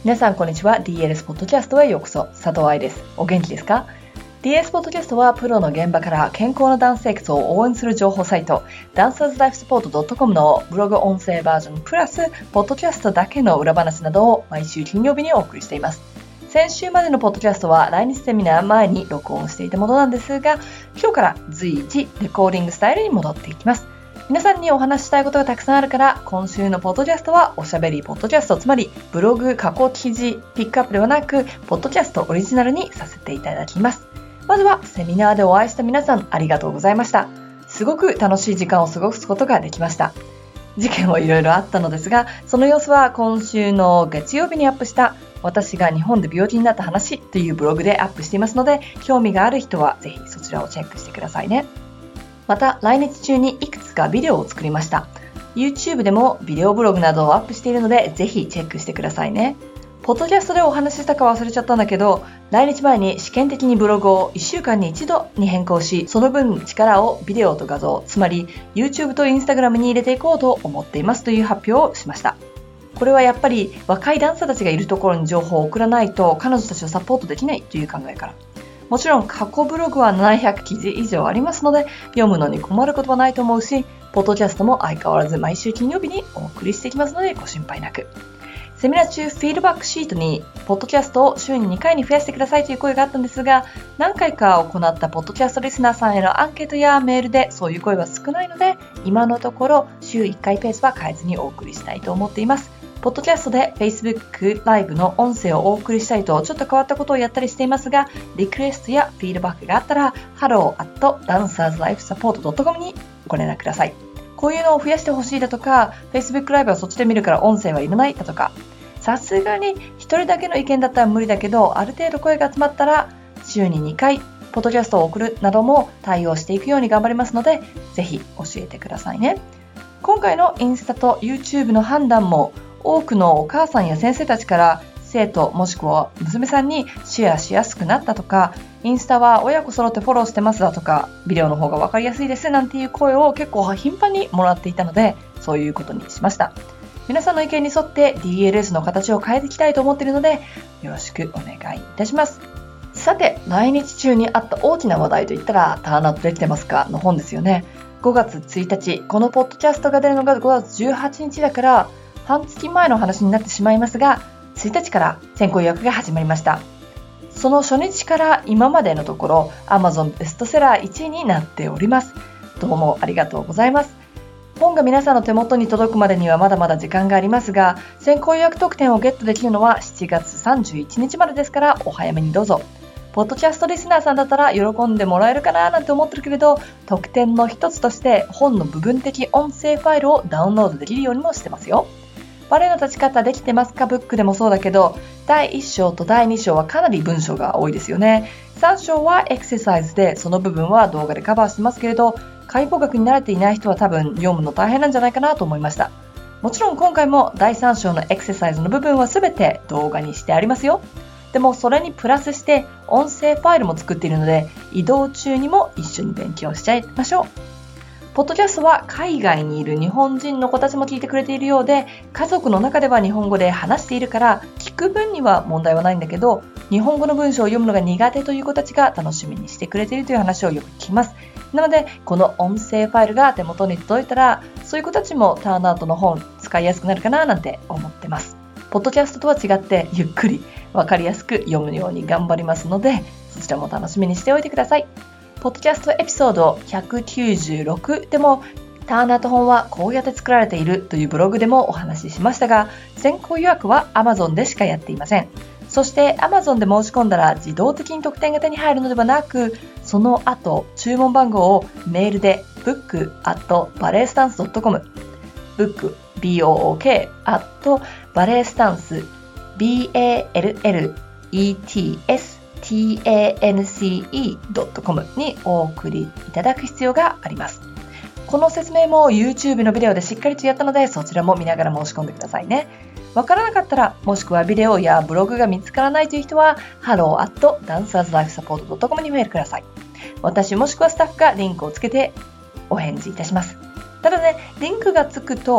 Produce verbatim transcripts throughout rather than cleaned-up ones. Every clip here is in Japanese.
皆さんこんにちは。 ディーエルエス ポッドキャストへようこそ。佐藤愛です。お元気ですか？ ディーエルエス ポッドキャストはプロの現場から健康なダンス生活を応援する情報サイト、ダンサーズライフサポート ドットコム のブログ音声バージョンプラスポッドキャストだけの裏話などを毎週金曜日にお送りしています。先週までのポッドキャストは来日セミナー前に録音していたものなんですが、今日から随時レコーディングスタイルに戻っていきます。皆さんにお話ししたいことがたくさんあるから、今週のポッドキャストはおしゃべりポッドキャスト、つまりブログ過去記事ピックアップではなくポッドキャストオリジナルにさせていただきます。まずはセミナーでお会いした皆さん、ありがとうございました。すごく楽しい時間を過ごすことができました。事件はいろいろあったのですが、その様子は今週の月曜日にアップした私が日本で病気になった話というブログでアップしていますので、興味がある人はぜひそちらをチェックしてくださいね。また来日中にいくつかビデオを作りました。 YouTube でもビデオブログなどをアップしているので、ぜひチェックしてくださいね。ポッドキャストでお話ししたか忘れちゃったんだけど、来日前に試験的にブログをいっしゅうかんに一度に変更し、その分力をビデオと画像、つまり YouTube と Instagram に入れていこうと思っていますという発表をしました。これはやっぱり若いダンサーたちがいるところに情報を送らないと彼女たちをサポートできないという考えから。もちろん過去ブログはななひゃく記事以上ありますので、読むのに困ることはないと思うし、ポッドキャストも相変わらず毎週金曜日にお送りしていきますのでご心配なく。セミナー中、フィードバックシートにポッドキャストを週ににかいに増やしてくださいという声があったんですが、何回か行ったポッドキャストリスナーさんへのアンケートやメールでそういう声は少ないので、今のところ週いっかいペースは変えずにお送りしたいと思っています。ポッドキャストで Facebook ライブの音声をお送りしたいとちょっと変わったことをやったりしていますが、リクエストやフィードバックがあったら ハロー アット ダンサーズライフサポート ドットコム にご連絡ください。こういうのを増やしてほしいだとか、 Facebook ライブはそっちで見るから音声はいらないだとか、さすがに一人だけの意見だったら無理だけど、ある程度声が集まったら週ににかいポッドキャストを送るなども対応していくように頑張りますので、ぜひ教えてくださいね。今回のインスタと YouTube の判断も、多くのお母さんや先生たちから生徒もしくは娘さんにシェアしやすくなったとか、インスタは親子揃ってフォローしてますだとか、ビデオの方が分かりやすいですなんていう声を結構頻繁にもらっていたので、そういうことにしました。皆さんの意見に沿って ディーエルエス の形を変えていきたいと思っているので、よろしくお願いいたします。さて、来日中にあった大きな話題といったら、ターンアウトできてますかの本ですよね。ごがつついたち、このポッドキャストが出るのがごがつじゅうはちにちだから半月前の話になってしまいますが、ついたちから先行予約が始まりました。その初日から今までのところ Amazon ベストセラーいちいになっております。どうもありがとうございます。本が皆さんの手元に届くまでにはまだまだ時間がありますが、先行予約特典をゲットできるのはしちがつさんじゅういちにちまでですから、お早めにどうぞ。ポッドキャストリスナーさんだったら喜んでもらえるかななんて思ってるけれど、特典の一つとして本の部分的音声ファイルをダウンロードできるようにもしてますよ。バレエの立ち方できてますかブックでもそうだけど、だいいっ章とだいに章はかなり文章が多いですよね。さん章はエクササイズで、その部分は動画でカバーしてますけれど、解剖学に慣れていない人は多分読むの大変なんじゃないかなと思いました。もちろん今回もだいさん章のエクササイズの部分は全て動画にしてありますよ。でもそれにプラスして音声ファイルも作っているので、移動中にも一緒に勉強しちゃいましょう。ポッドキャストは海外にいる日本人の子たちも聞いてくれているようで、家族の中では日本語で話しているから聞く分には問題はないんだけど、日本語の文章を読むのが苦手という子たちが楽しみにしてくれているという話をよく聞きます。なのでこの音声ファイルが手元に届いたら、そういう子たちもターンアウトの本使いやすくなるかななんて思ってます。ポッドキャストとは違ってゆっくり分かりやすく読むように頑張りますので、そちらも楽しみにしておいてください。ポッドキャストエピソードひゃくきゅうじゅうろくでも、ターンアウト本はこうやって作られているというブログでもお話ししましたが、先行予約は Amazon でしかやっていません。そして Amazon で申し込んだら自動的に特典が手に入るのではなく、その後注文番号をメールで ブック アット バレエスタンス ドットコム ブック ビーオーオーケー アット バレエスタンス ビーエーエルエルイーティーエスタンス ドットコム にお送りいただく必要があります。この説明も YouTube のビデオでしっかりとやったので、そちらも見ながら申し込んでくださいね。わからなかったら、もしくはビデオやブログが見つからないという人は ハロー アット ダンサーズライフサポート ドットコム にメールください。私もしくはスタッフがリンクをつけてお返事いたします。ただね、リンクがつくと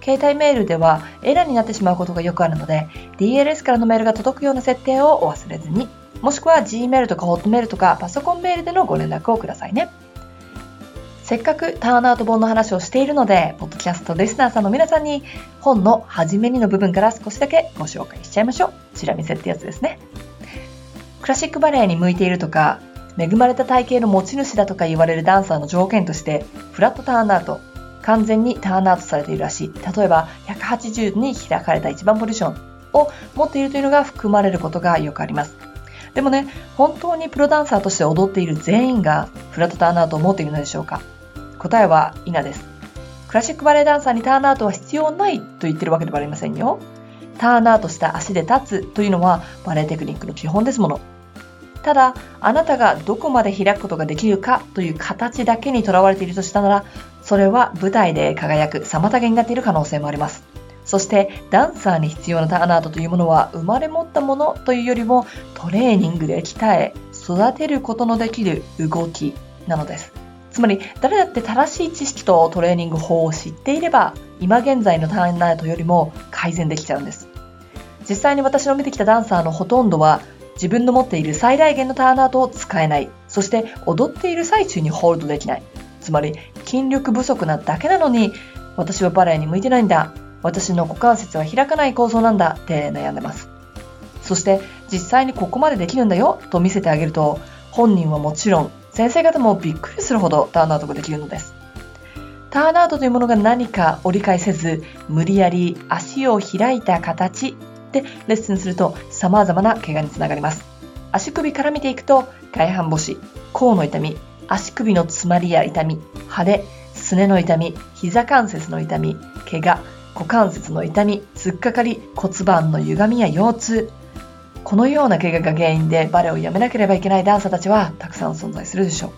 携帯メールではエラーになってしまうことがよくあるので、 ディーエルエス からのメールが届くような設定をお忘れずに、もしくは Gmail とか Hotmail とかパソコンメールでのご連絡をくださいね。せっかくターンアウト本の話をしているので、ポッドキャストリスナーさんの皆さんに本の初めにの部分から少しだけご紹介しちゃいましょう。チラ見せってやつですね。クラシックバレエに向いているとか、恵まれた体型の持ち主だとか言われるダンサーの条件として、フラットターンアウト、完全にターンアウトされているらしい、例えばひゃくはちじゅうどに開かれた一番ポジションを持っているというのが含まれることがよくあります。でもね、本当にプロダンサーとして踊っている全員がフラットターンアウトを持っているのでしょうか？答えは否です。クラシックバレエダンサーにターンアウトは必要ないと言ってるわけではありませんよ。ターンアウトした足で立つというのはバレエテクニックの基本ですもの。ただ、あなたがどこまで開くことができるかという形だけにとらわれているとしたなら、それは舞台で輝く妨げになっている可能性もあります。そしてダンサーに必要なターンアウトというものは生まれ持ったものというよりもトレーニングで鍛え育てることのできる動きなのです。つまり誰だって正しい知識とトレーニング法を知っていれば今現在のターンアウトよりも改善できちゃうんです。実際に私の見てきたダンサーのほとんどは自分の持っている最大限のターンアウトを使えない。そして踊っている最中にホールドできない。つまり筋力不足なだけなのに、私はバレエに向いてないんだ、私の股関節は開かない構造なんだって悩んでます。そして実際にここまでできるんだよと見せてあげると、本人はもちろん先生方もびっくりするほどターンアウトができるのです。ターンアウトというものが何かを理解せず、無理やり足を開いた形でレッスンすると様々な怪我につながります。足首から見ていくと、外反母趾、甲の痛み、足首の詰まりや痛み、腫れ、すねの痛み、膝関節の痛み、怪我、股関節の痛み、突っかかり、骨盤の歪みや腰痛、このような怪我が原因でバレエをやめなければいけないダンサーたちはたくさん存在するでしょう。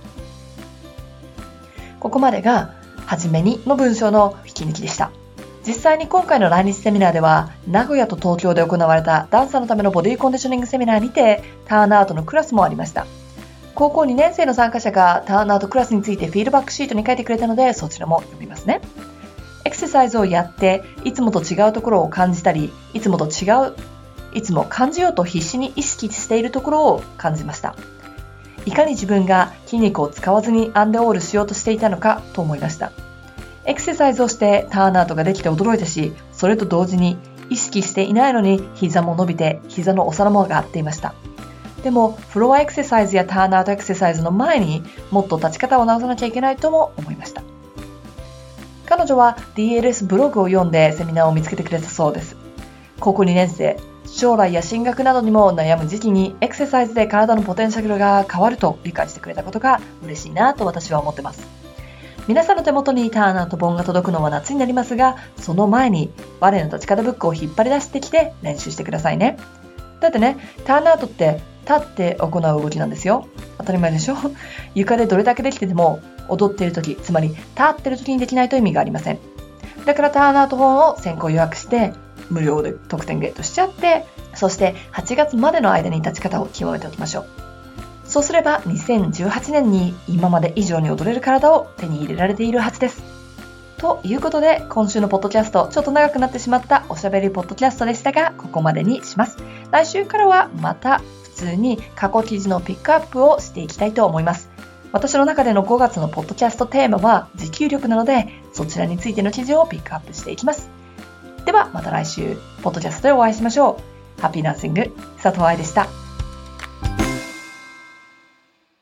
ここまでがはじめにの文章の引き抜きでした。実際に今回の来日セミナーでは、名古屋と東京で行われたダンサーのためのボディコンディショニングセミナーにてターンアウトのクラスもありました。高校にねん生の参加者がターンアウトクラスについてフィードバックシートに書いてくれたので、そちらも読みますね。エクササイズをやっていつもと違うところを感じたり、いつもと違ういつも感じようと必死に意識しているところを感じました。いかに自分が筋肉を使わずにアンデオールしようとしていたのかと思いました。エクササイズをしてターンアウトができて驚いたし、それと同時に意識していないのに膝も伸びて膝のお皿も上がっていました。でもフロアエクササイズやターンアウトエクササイズの前にもっと立ち方を直さなきゃいけないとも思いました。彼女は ディーエルエス ブログを読んでセミナーを見つけてくれたそうです。高校にねん生、将来や進学などにも悩む時期にエクササイズで体のポテンシャルが変わると理解してくれたことが嬉しいなと私は思ってます。皆さんの手元にターンアウト本が届くのは夏になりますが、その前にバレエの立ち方ブックを引っ張り出してきて練習してくださいね。だってね、ターンアウトって立って行う動きなんですよ。当たり前でしょ。床でどれだけできてても踊っている時、つまり立っている時にできないと意味がありません。だからターンアウト本を先行予約して無料で特典ゲットしちゃって、そしてはちがつまでの間に立ち方を極めておきましょう。そうすればにせんじゅうはちねんに今まで以上に踊れる体を手に入れられているはずです。ということで、今週のポッドキャスト、ちょっと長くなってしまったおしゃべりポッドキャストでしたが、ここまでにします。来週からはまた普通に過去記事のピックアップをしていきたいと思います。私の中でのごがつのポッドキャストテーマは持久力なので、そちらについての記事をピックアップしていきます。ではまた来週、ポッドキャストでお会いしましょう。ハッピーナーシング、佐藤愛でした。